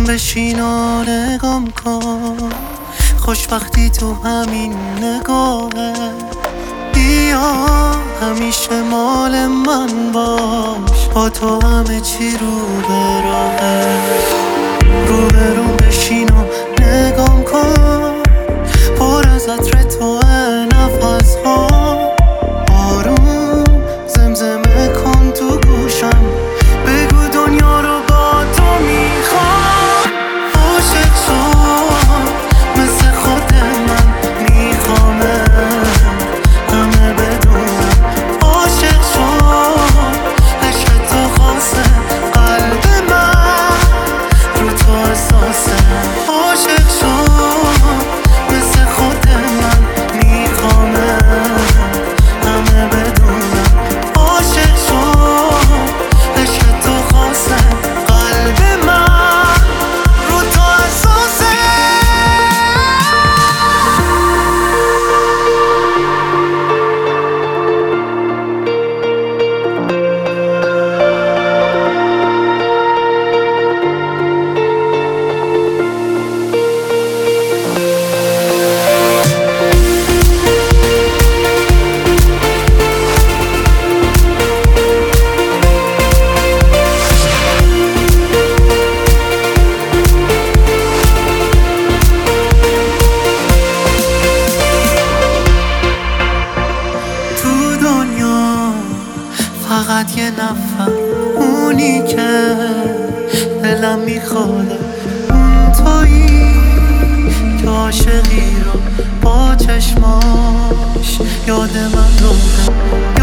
بشین و نگام کن، خوشبختی تو همین نگاهه. بیا همیشه مال من باش، با تو همه چی رو به راهه. رو به رو بشین و نگام کن، پر از عطر تو نفس ها. آروم زمزمه کن تو گوشم، بگو دنیا رو با تو میخوام. عاشق شد مثل خود من میخوامه، همه بدونم. عاشق شد عشق تو خاصه، قلب من رو تو احساسه. عاشق شد مثل خود من میخوامه، همه بدونم. عاشق شد عشق تو خاصه، قلب من رو تو احساسه. فقط یه نفر، اونی که دلم میخواد، اون تویی که عاشقی رو با چشماش یاد من رو